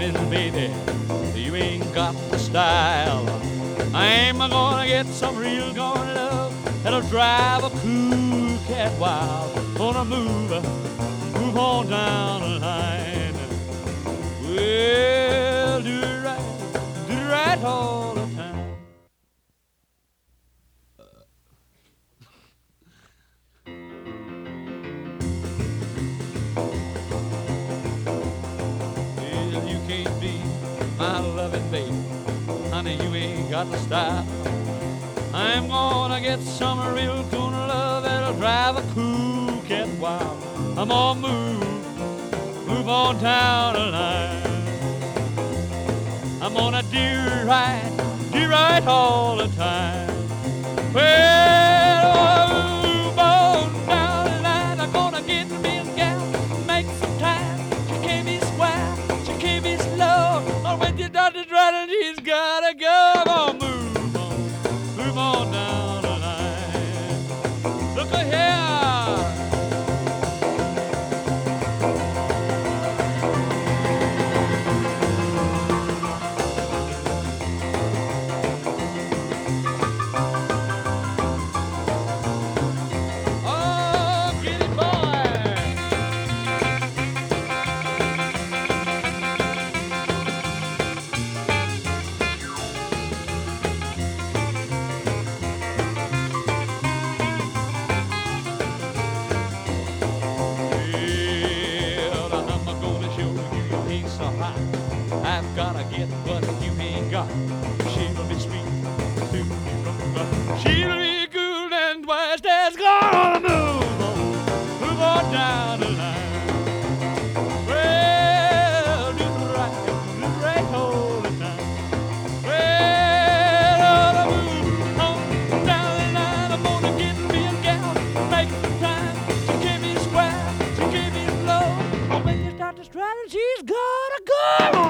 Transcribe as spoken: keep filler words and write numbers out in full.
driving, baby, you ain't got the style. I'm gonna get some real gone love that'll drive a cool cat wild. Gonna move, move on down the line. Well, do it right, do it right all the time. Well, you can't be my loving baby, honey, you ain't got the style. I'm gonna get some real cool love that'll drive a cool cat wild. I'm gonna move, move on down the line. I'm gonna do right, do right all the time. Well, I'll move on down the line. I'm gonna get me a gal, make some time. She can't be square, she can't be slow. Or when you start to try and she's gotta go. I'm gonna move on, move on down the line. Look here. I've gotta get what you ain't got. She'll be sweet, she'll be good and twice as gonna move on, move on down the line. Well, do the right, do the right all the time. Well, I'll move on down the line. I'm gonna get me a gal, make some time. She can't be square, she can't be slow. But when you start to strut, she's gotta go.